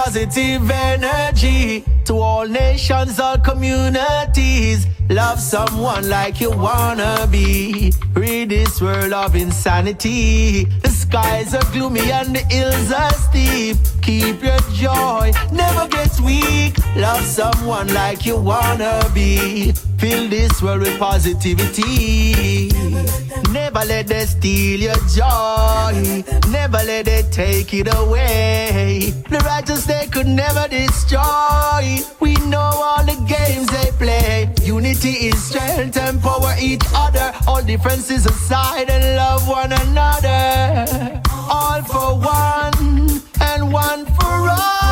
positive energy to all nations, all communities. Love someone like you wanna be. Rid this world of insanity. The skies are gloomy and the hills are steep. Keep your joy, never get weak. Love someone like you wanna be. Fill this world with positivity. Never let them steal your joy. Never let them take it away. The righteous they could never destroy. We know all the games they play. Unity is strength, empower each other. All differences aside and love one another. All for one and one for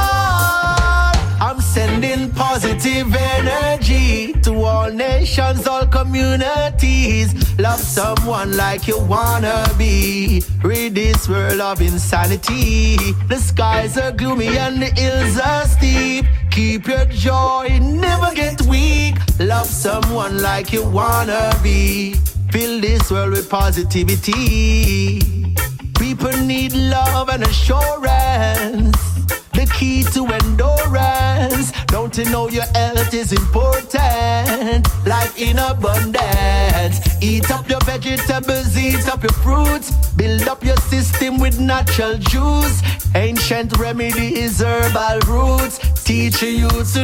all. I'm sending positive energy to all nations, all communities. Love someone like you wanna be. Rid this world of insanity. The skies are gloomy and the hills are steep. Keep your joy, never get weak. Love someone like you wanna be. Fill this world with positivity. People need love and assurance. The key to endurance. Don't you know your health is important? Life in abundance. Eat up your vegetables, eat up your fruits. Build up your system with natural juice. Ancient remedies, herbal roots. Teach you to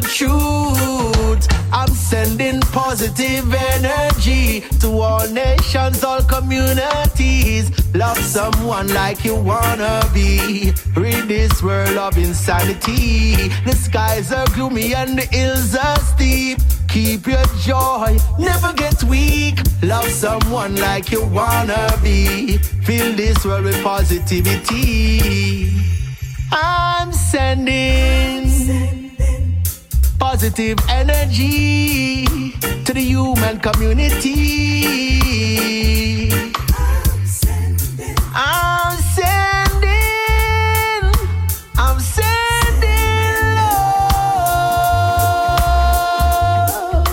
truth. I'm sending positive energy to all nations, all communities. Love someone like you wanna be. Rid this world of insanity. The skies are gloomy and the hills are steep. Keep your joy, never get weak. Love someone like you wanna be. Fill this world with positivity. I'm sending positive energy to the human community. I'm sending love.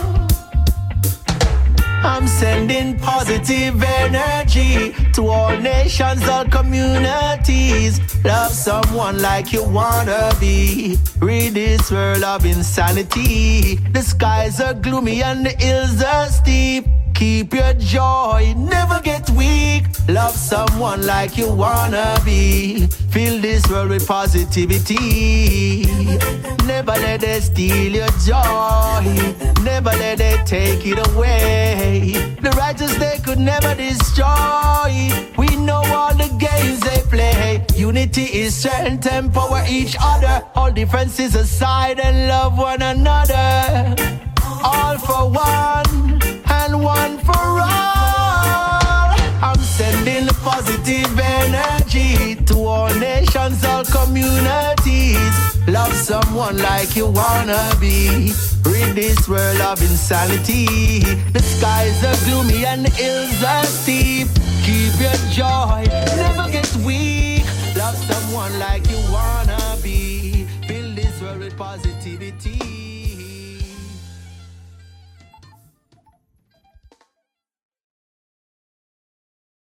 I'm sending positive energy to all nations, all communities. Love someone like you wanna be. Rid this world of insanity. The skies are gloomy and the hills are steep. Keep your joy, never get weak. Love someone like you wanna be. Fill this world with positivity. Never let them steal your joy. Never let them take it away. The righteous they could never destroy. We know all the games they play. Unity is strength, empower each other. All differences aside and love one another. All for one and one for all. I'm sending positive energy to all nations, all communities. Love someone like you wanna be. Rid this world of insanity. The skies are gloomy and the hills are steep. Keep your joy,